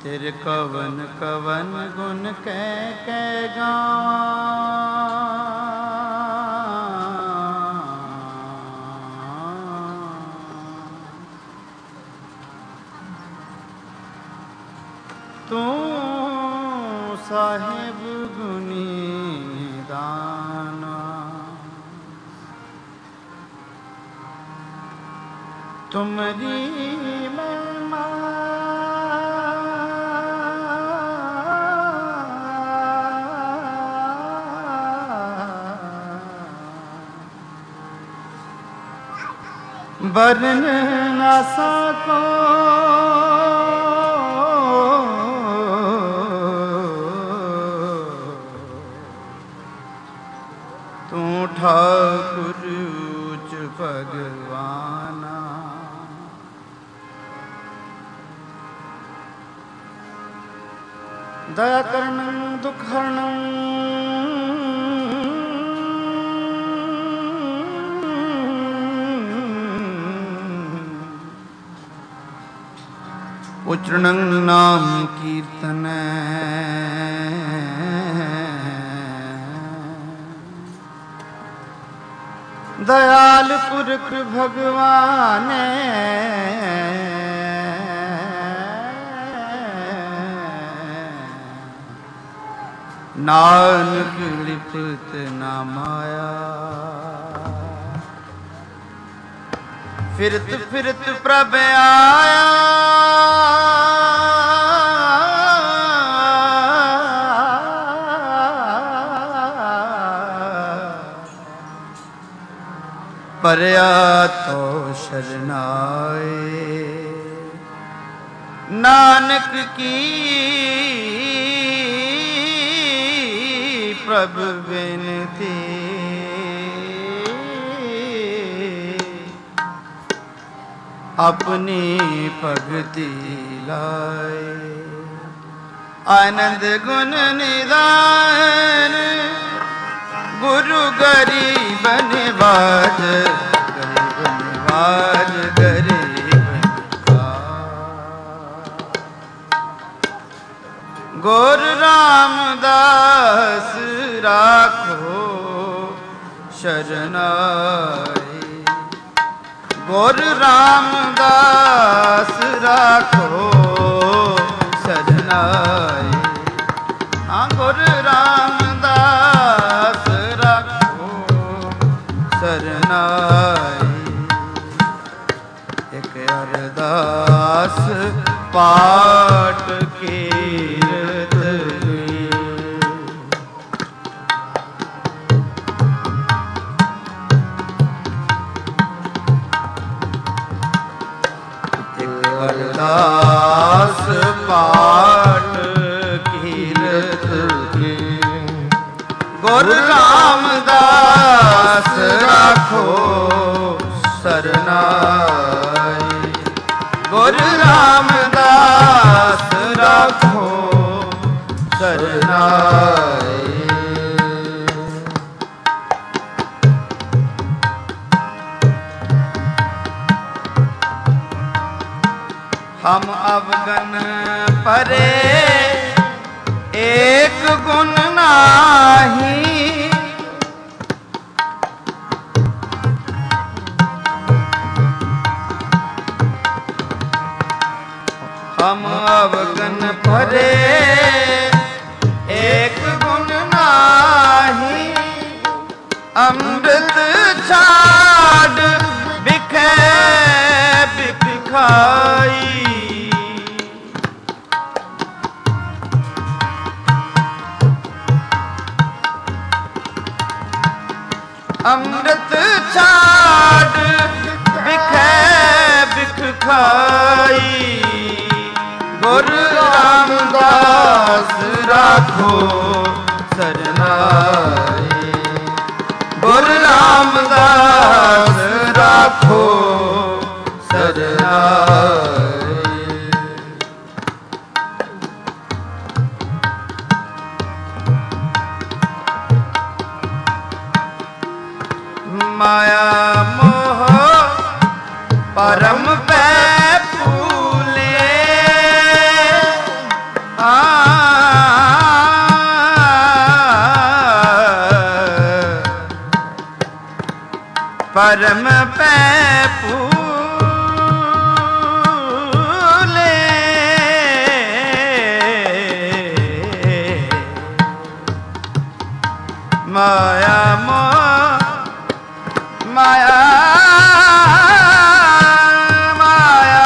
तिर कवन कवन गुण कह गावां। तू साहिब गुनी दाना, तुमरी महिमा बरन ना सको। तू ठाकुर उच भगवाना, दया करणं दुख हरणं उच्चरणं नाम कीर्तन। दयाल पुरख भगवान नानक लिपत ना माया। फिरत फिरत प्रभ आया, परया तो शरनाए। नानक की प्रभु बिनती, अपनी भगति लाए। आनंद गुण निधान, गुरु गरीब निवाज, गरीब निवाज गरीब निवाज। गुरु रामदास राखो शरनाई। गुरु रामदास राखो शरनाई। हाँ गुरु रामदास सरनाई। एक अरदास पाठ कीरत हुई, एक अरदास पाठ कीरत हुई। गुरु रामदास राखो सरनाई। गुरु रामदास राखो सरनाई। हम अवगन परे एक गुण नाही। हम अवगन परे एक गुण नाही। अमृत छाड़ बिखे बिख खाई। अमृत छाड़ बिखे बिख खाई। गुरु रामदास राखो सरनाई। गुरु रामदास राखो सरनाई। माया मोह परम पै फूले। परम पै फूले माया माया माया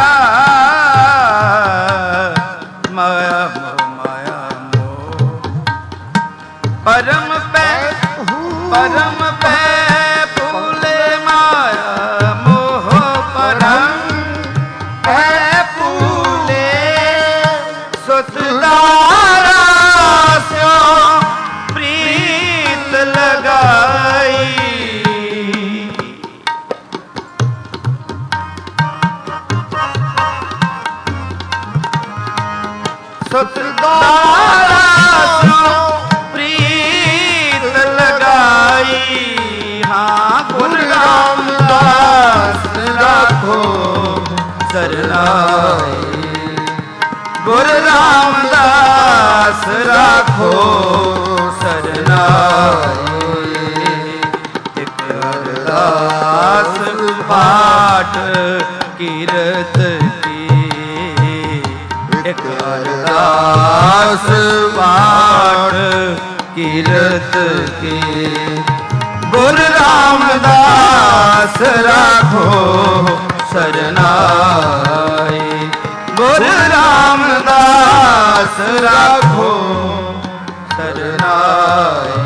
माया माया परम पै फूले माया मोह परम पै फूले सुतदारा स्यो प्रीत लगाई सुतदारा स्यो प्रीत लगाई। हाँ गुरु रामदास राखो सरनाई गुरु रामदास राखो सरनाई। एक अरदास पाठ कीरत की एक अरदास पाठ कीरत की गुरु रामदास राखो सरनाई गुरु रामदास राखो सरनाई।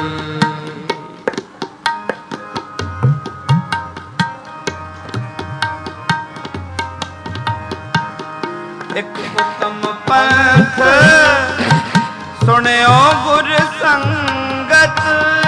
एक उत्तम पंथ सुनियो गुर संगत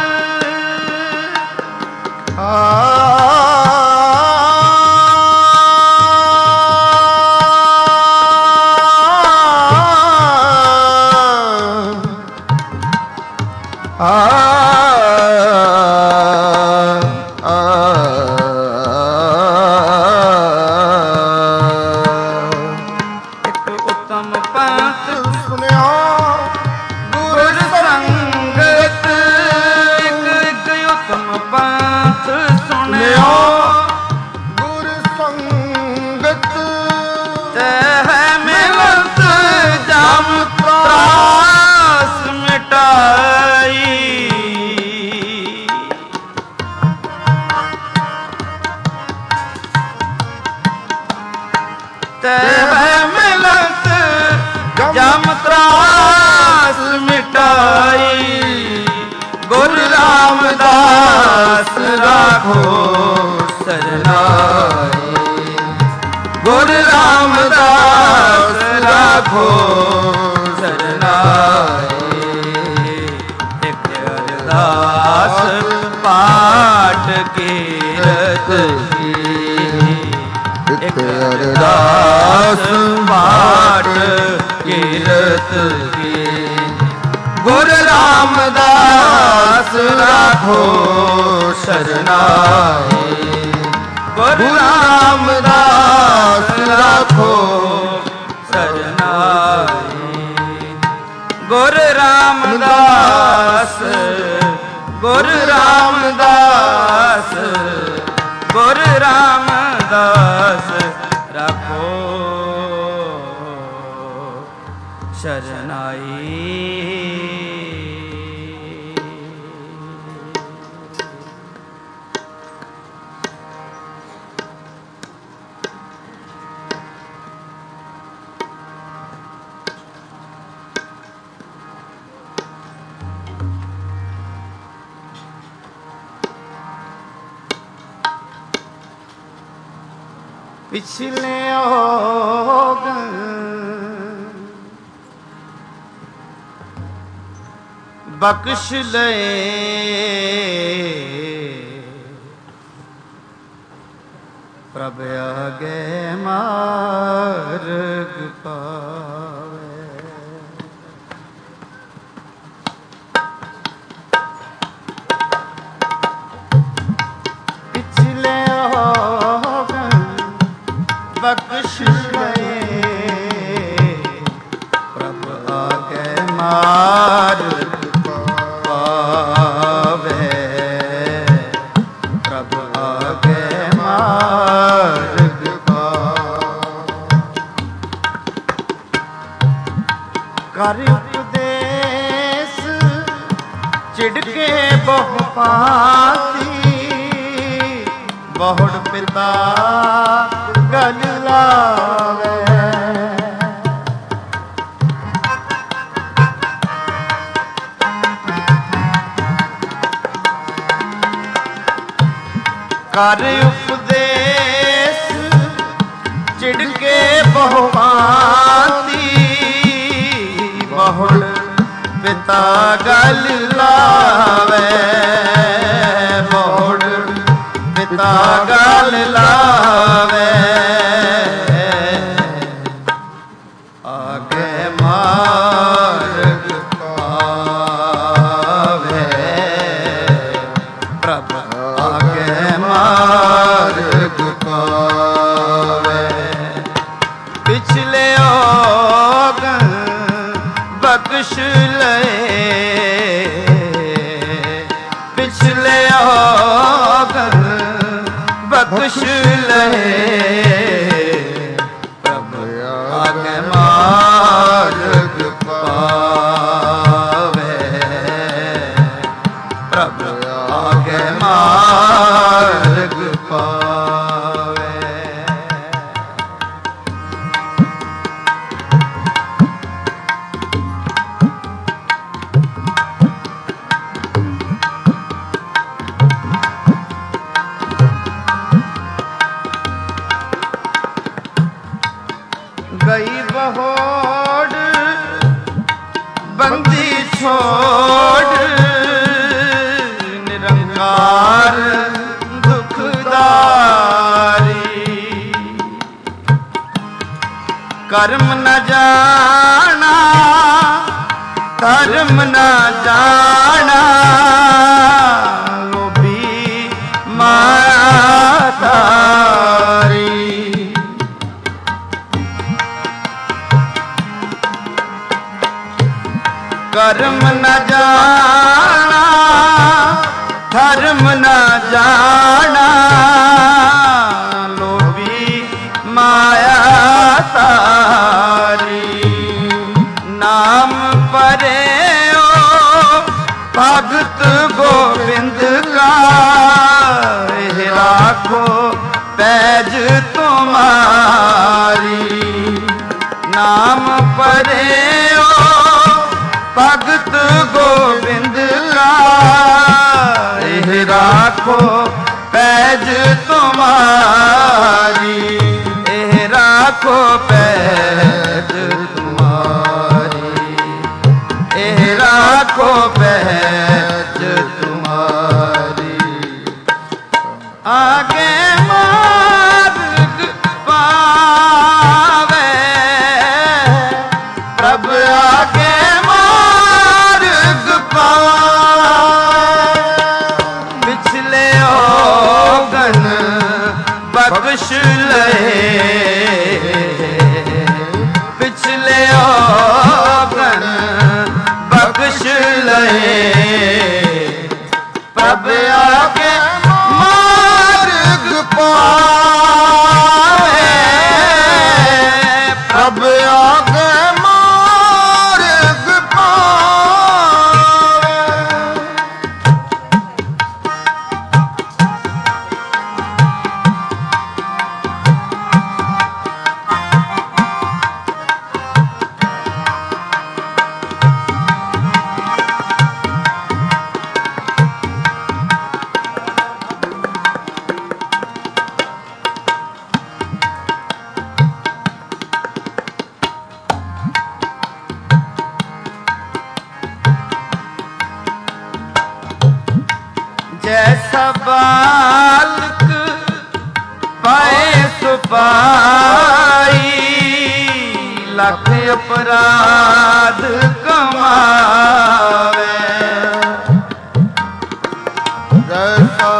जम त्रास मिटाई गुरु रामदास राखो सरनाई गुरु रामदास राखो सरनाई। एक अरदास पाठ कीरत की एक अरदास पाठ कीरत की गुरु रामदास राखो सरनाई गुरु रामदास राखो सरनाई गुरु रामदास गुरु रामदास गुरु रामदास राखो शरणाई। पिछले ओगन बख्श ले प्रभ आगे मार्ग पावे पिछले बख्श ले प्रभ आगे मार्ग पावे प्रभ आगे ਕਰ ਉਪਦੇਸ ਚਿੜਕੇ ਬਹੁ ਪਾਤੀ, ਬਹੁੜ ਪਿਤਾ ਗਲ ਲਾਵੇ। ਕਰ ਉਪਦੇਸ ਚਿੜਕੇ ਬਹੁ ਭਾਂਤੀ, ਬਹੁੜ ਪਿਤਾ ਗਲ ਲਾਵੇ, ਬਹੁੜ ਪਿਤਾ ਗਲ ਲਾਵੇ। ਆਗੇ ਮਾਰਗ ਪਾਵੇ, ਪ੍ਰਭ ਆਗੇ ਮਾਰਗ ਪਾਵੇ। ਪਿਛਲੇ ਔਗਣ ਬਖਸ਼ ਲਏ, ਪਿਛਲੇ ਔਗਣ ਬਖਸ਼ ਲਏ, ਪ੍ਰਭ ਆਗੇ ਮਾਰਗ ਪਾਵੇ, ਪ੍ਰਭ ਆਗੇ ਮਾਰਗ ਪਾਵੇ। ਗਈ ਬਹੋੜ ਬੰਦੀ ਛੋੜ, ਨਿਰੰਕਾਰ ਦੁਖਦਾਰੀ। ਕਰਮ ਨ ਜਾਣਾ ਧਰਮ ਨ ਜਾਣਾ, ਲੋਭੀ ਮਾਇਆ ਤਾਰੀ। ਕਰਮ ਨ ਜਾਣਾ ਧਰਮ ਨ ਜਾਣਾ, ਲੋਭੀ ਮਾਇਆ ਤਾਰੀ। ਨਾਮ ਪਰਿਓ ਭਗਤ ਗੋਬਿੰਦ ਕਾ, ਇਹ ਰਾਖੋ ਪੈਜ ਤੁਮਾਰੀ। ਨਾਮ ਪਰਿਓ ਭਗਤ ਗੋਬਿੰਦ ਕਾ, ਇਹ ਰਾਖੋ ਪੈਜ ਤੁਮਾਰੀ, ਇਹ ਰਾਖੋ ਪੈਜ ਤੁਮਾਰੀ, ਇਹ ਰਾਖੋ ਪੈਜ ਤੁਮਾਰੀ। ਆਗੇ ਮਾਰਗ ਪਾਵੇ, ਪ੍ਰਭ ਆਗੇ ਪਿਛਲੇ ਔਗਣ ਬਖਸ਼ ਲਏ, ਪਿਛਲੇ ਔਗਣ ਬਖਸ਼ ਲਏ, ਪ੍ਰਭ ਆਗੇ ਮਾਰਗ ਪਾਵੇ, ਪ੍ਰਭ ਆਗੇ जैसा बालक पाए सुपाई, लख अपराध कमावे। जैसा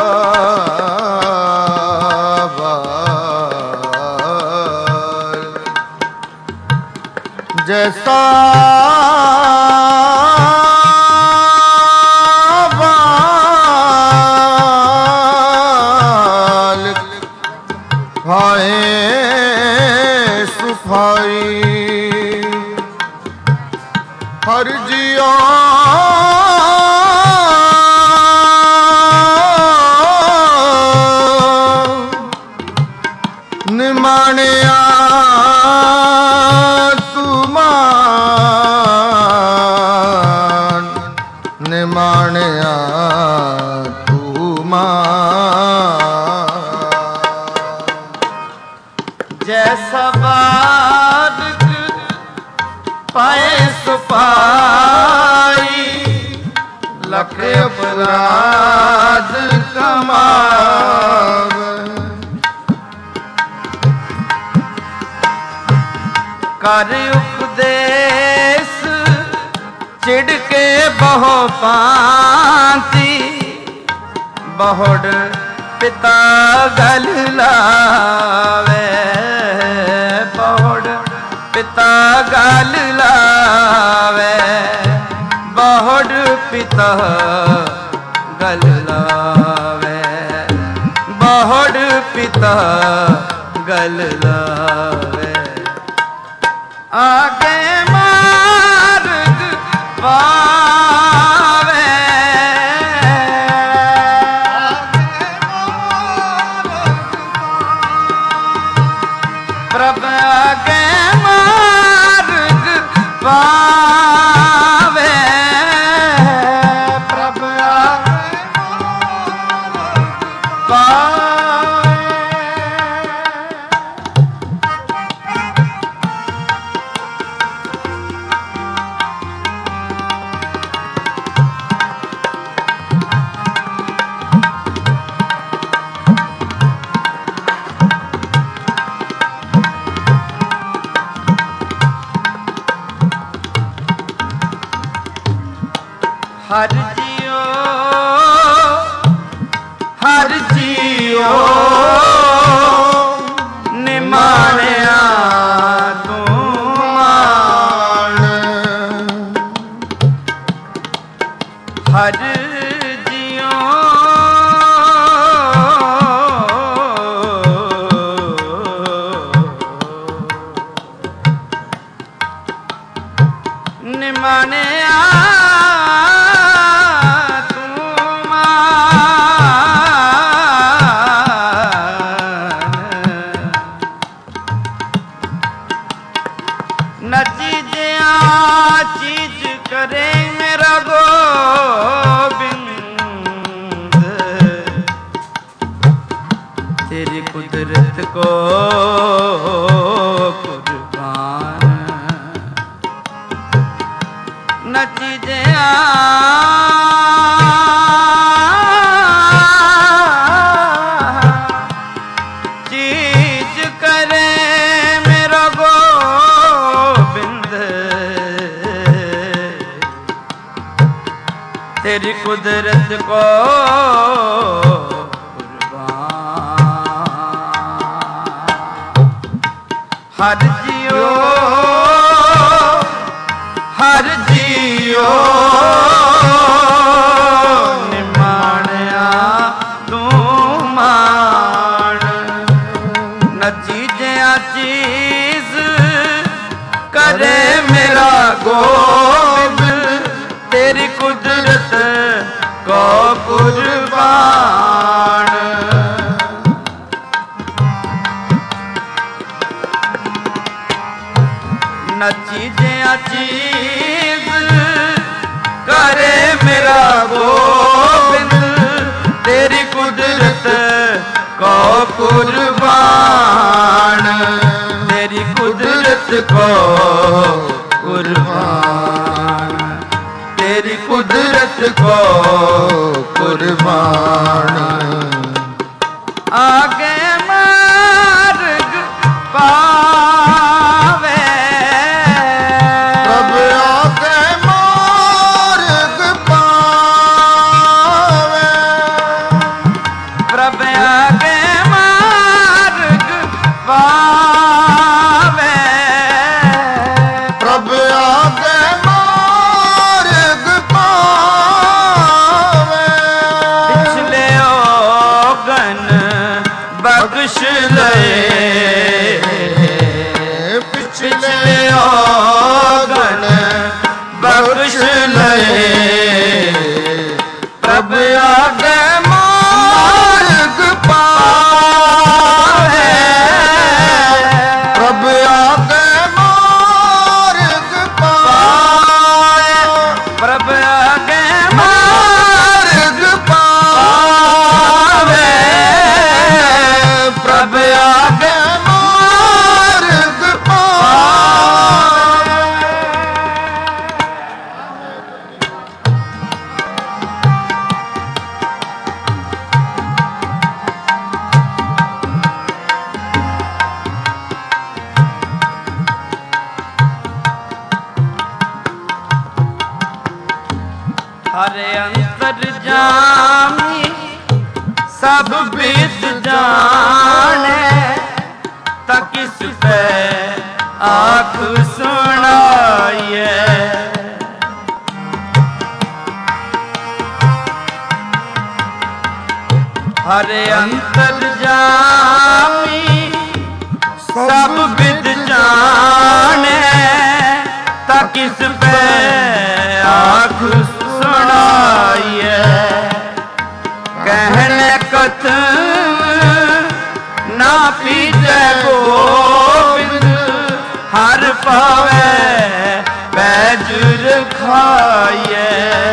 जैसा ਹਰ ਜੀਓ ਨਿਮਾਣਿਆ ਤੂੰ ਮਾਨ, ਨਿਮਾਣਿਆ ਤੂੰ ਮਾਨ। ਜੈਸਾ ਬਾਦਕ ਪਾਏ ਸੁਪਾਈ, ਲਖ ਅਪਰਾਧ ਕਮਾਵੇ। ਕਰ ਉਪਦੇਸ ਚਿੜ ਕੇ ਬਹੁ ਭਾਂਤੀ, ਬਹੁੜ ਪਿਤਾ ਗਲ ਲਾਵੇ। ਬਹੁੜ ਪਿਤਾ ਗਲ ਲਾਵੇ, ਬਹੁੜ ਪਿਤਾ ਗਲ ਲਾਵੇ, ਬਹੁੜ ਪਿਤਾ ਗਲ ਲਾਵੇ। ਆਗੇ ਮਾਰਗ ਪਾਵੇ, ਪ੍ਰਭ ਆਗੇ ਮਾਰਗ ਪਾਵੇ, ਪ੍ਰਭ ਆਗੇ ਮਾਰਗ ਪਾਵੇ। ਹਰ ਜੀਓ ਹਰ ਜੀਓ ਨਿਮਾਣਿਆ ਤੂੰ ਮਾਣ। ਹਰ ਜੀਓ ਨਿਮਾਣਿਆ चीज करे मेरा गोबिंद, तेरी कुदरत को कुर्बान। न चीजें चीज करे मेरा गोबिंद, तेरी कुदरत को कुर्बान। हर जियो हर जियो निमाणिया तूं माण। न चीज़िया चीज करे मेरा गोबिंद, तेरी कुदरत को कुर्बान। न चीज़िया चीज करे मेरा गोबिंद, तेरी कुदरत को कुर्बान। तेरी कुदरत को कुर्बान, तेरी कुदरत को कुर्बान। आगे मार्ग पावे, प्रभ आगे मार्ग पावे, प्रभ आगे मार्ग पावे, प्रभ आगे मार्ग पावे। हरे अंतरजामी सब विद जाने, तक इस पे आँख सुनाइए। हरे अंतरजामी सब विद जाने, तक इस पे आँख सुनाइए। कहने कथन ना पीछे गोविंद, हर पावे बैजुर खाइए।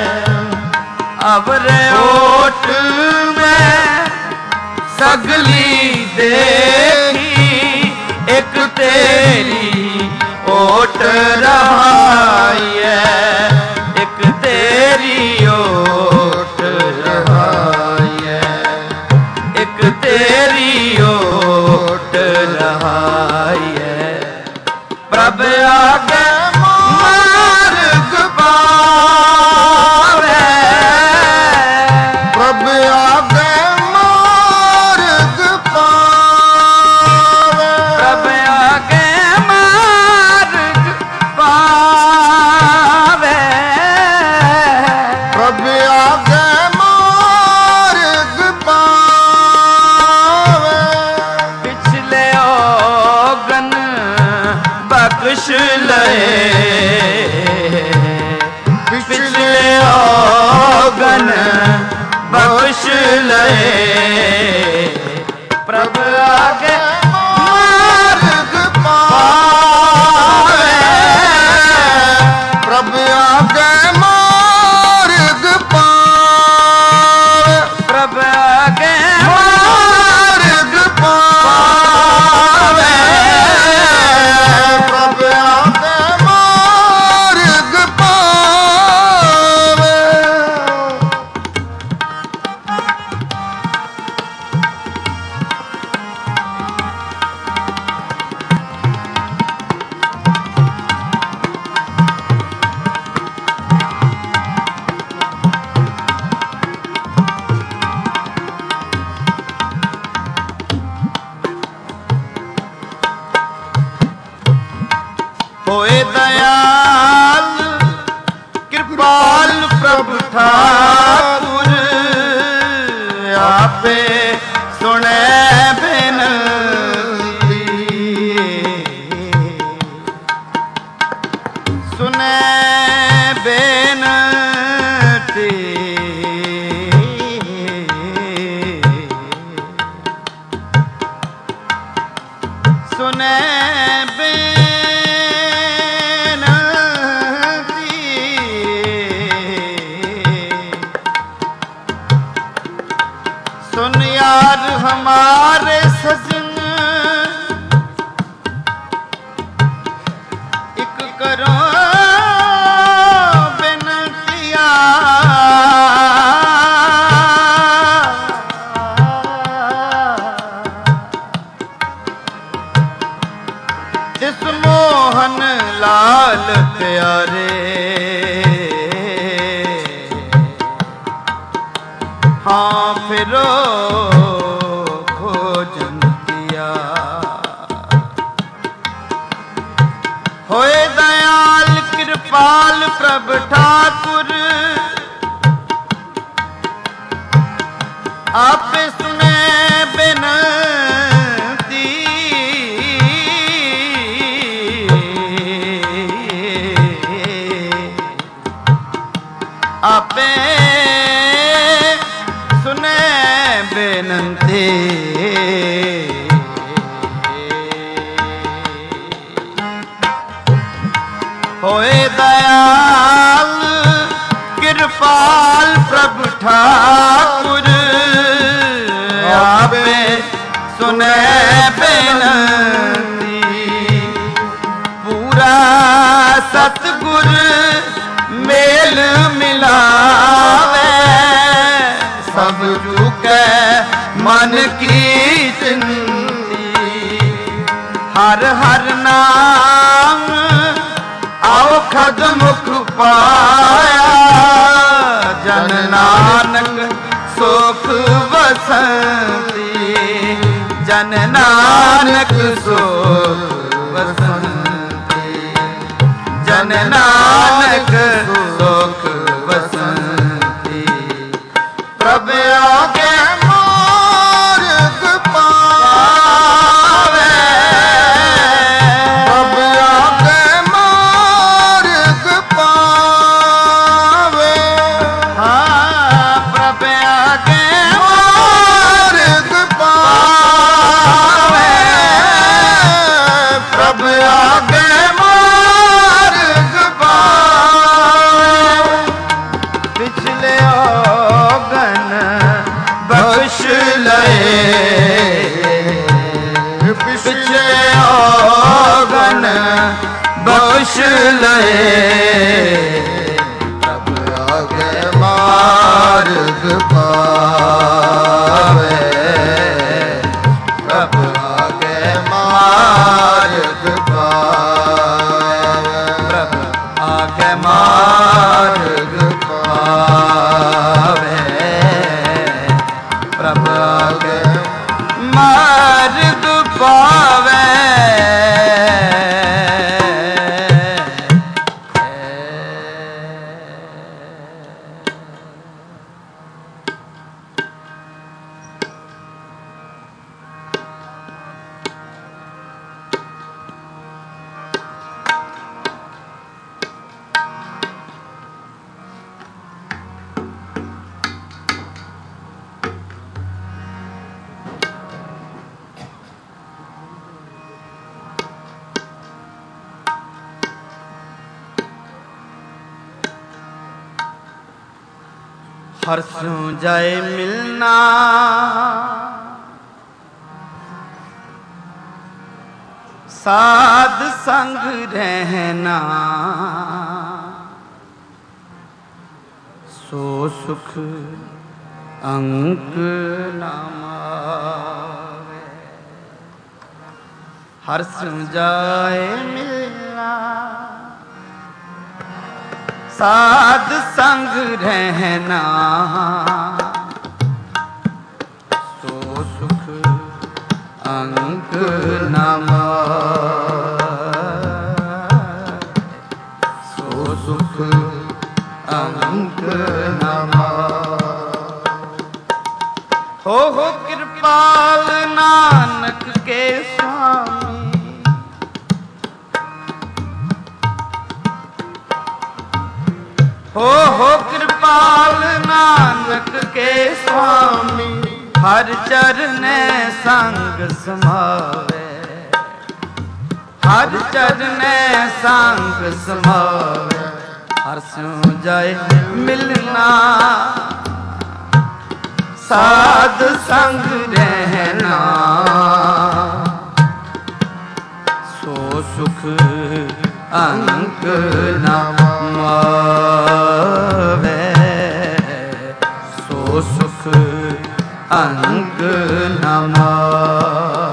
अवरे ओट में सगली देखी, एक तेरी ओट रहाइए, एक तेरी ओट रहाइए, एक तेरी ओट रहाइए। प्रभ आगे मार्ग पावे, प्रभ आगे मार्ग पावे, प्रभ आगे मार्ग पावे, प्रभ आगे मार्ग पावे। पिछले ओगन बख्श लए, पिछले ओगन बख्श लए। प्रभ आगे मार्ग पावे, प्रभ आगे मार्ग पावे, प्रभ आगे मार्ग पावे, प्रभ आगे मार्ग पावे। होए दयाल कृपाल प्रभु ठाकुर, आपे सुने बेनती, सुने बेनती। सुने सुन यार हमारे सजन, एक करो बेनतिया। जिस मोहन लाल प्यारे, हाँ फिरो खोजन किया। होए दयाल कृपाल प्रभ ठाकुर, आप सुने बेनती। आपे सुने बेनती। होए दयाल कृपाल प्रभु ठाकुर, आपे सुने बेनती। पूरा सतगुर मेल मिलावे, सब झुके मन की चिंती। हर हर नाम आओ खद मुख पाया, जन नानक सुख वसंती, जन नानक सुख वसंती, जन नानक सुख वसंती। प्रभ आगे मार्ग पावे, प्रभ आगे मार्ग पावे, हाँ प्रभ आगे मार्ग पावे, प्रभ आगे मार्ग पावे। पिछले औगन बख्श लए, पिछले औगन बख्श लए, प्रभ आगे मार्ग पावे, प्रभ आगे मार्ग पावे, प्रभ आगे मार्ग पावे, प्रभ आगे मार्ग पावे। हरसों जाए मिलना, साध संग रहना, सो सुख अंक न मावे। हरसों जाए मिलना, साध संग रहना, सो सुख अंक न मावे, सो सुख अंक न मावे। हो कृपाल नानक के स्वामी, हो कृपाल नानक के स्वामी, हर चरने संग समावे, हर चरने संग समावे। हरसों जाए मिलना, साध संग रहना, सो सुख अंक न मावे, सो सुख अंक न मावे।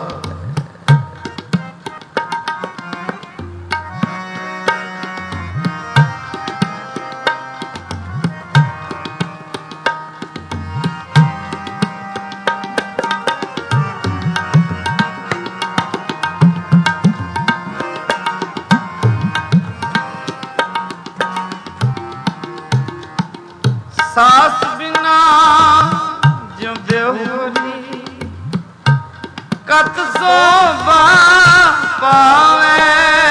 सास बिना जिउंदे होरी, कत शोभा पावे।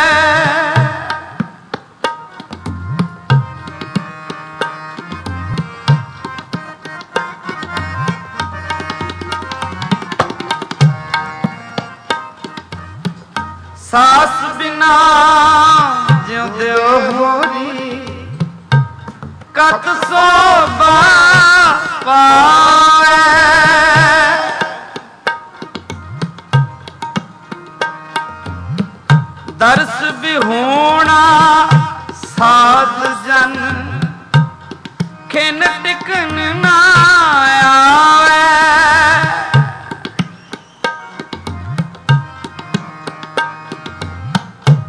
सास बिना जिउंदे होरी, कत शोभा पावे। दर्श बिहूणा साध जन, खिन टिकन ना आवे।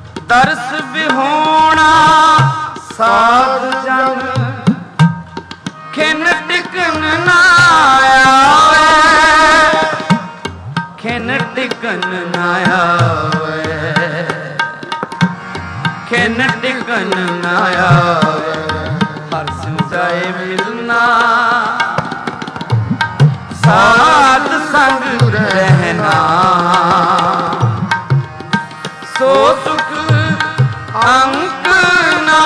दर्श बिहूणा साध जन, टिकन न आवे, खिन टिकन न आवे। हर सु जाए मिलना साथ संग रहना, सो सुख अंक न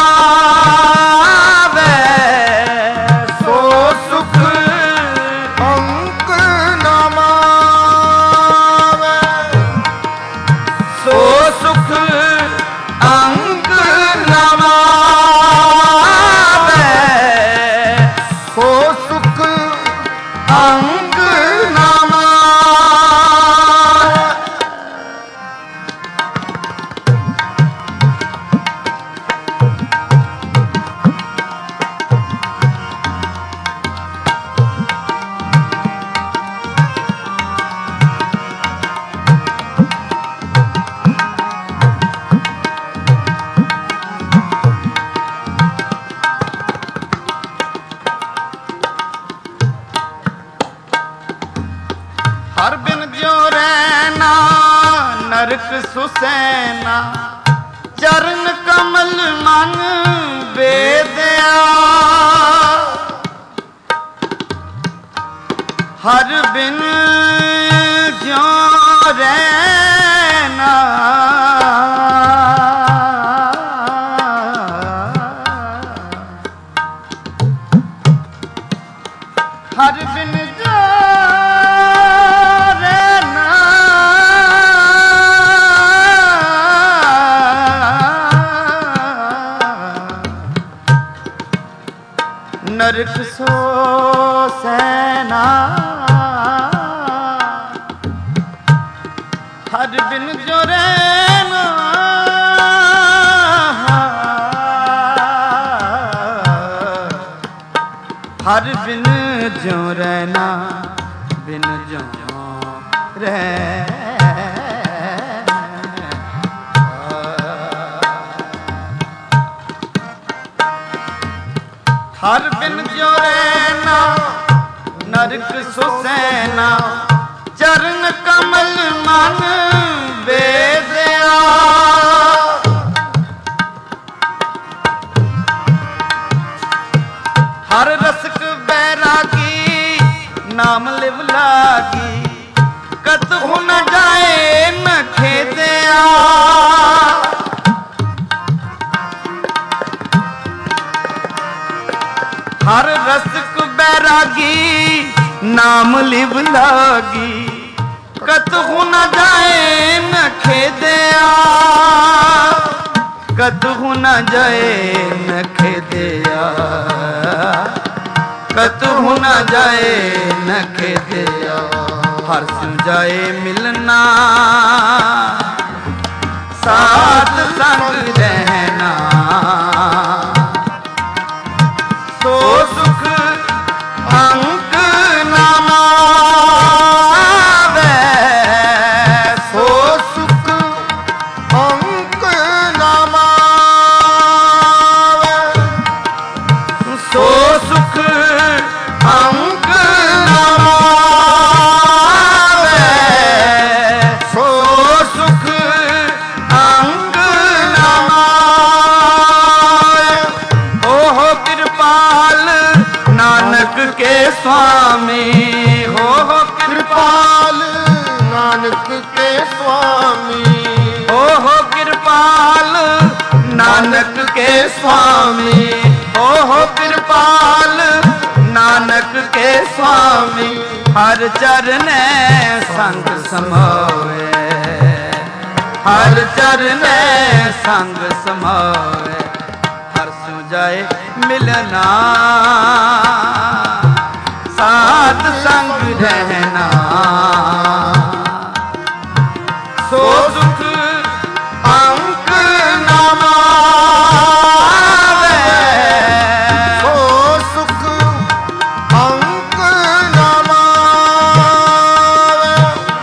मावे, सो सुख अंक न मावे, सो सुख अंक न मावे, सो सुख अंक न मावे। हर बिन ज्यो रहना नरक सुसैना, चरण कमल मन बेदया। हर बिन ज्यो रहना हर बिन ज्यो नरक सो सैना, हर बिन जो रहना हर बिन जो रहना, बिन जो हर बिन जो रहना नरक सुसैना, चरण कमल मन बेदया। हर रसक बैरागी नाम लिव लागी, कतहु न जाए न खेदया। हर रसक बैरागी नाम लिव लागी, कतहु न जाए न खेदया। कतहु न जाए न खेदया, कतहु न जाए न खेदया। हर सु जाए मिलना साथ संग रहना, सो सुख अंक न मावे, सो सुख अंक न मावे, सो सुख अंक न मावे, सो सुख अंक न मावे। ओहो कृपाल नानक के स्वामी, हो कृपाल नानक के स्वामी, हो कृपाल नानक के स्वामी, हो कृपाल नानक के स्वामी। हर चरने संग समावे, हर चरने संग समावे। हर सु जाए मिलना साथ संग रहना, सो सुख अंक न मावे, सो सुख अंक न मावे,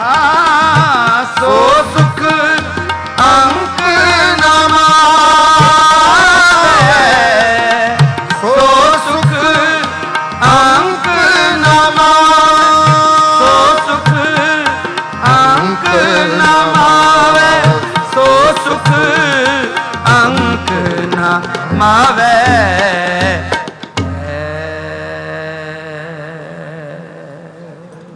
सो सुख अंक न मावे, सो सुख अंक न मावे, सो ਮਾਵੇ